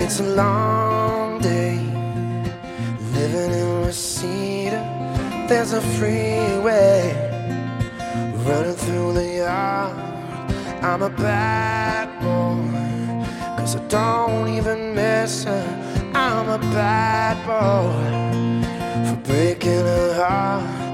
It's a long day living in Reseda. There's a freeway running through the yard. I'm a bad boy, 'cause I don't even miss her. I'm a bad boy for breaking her heart.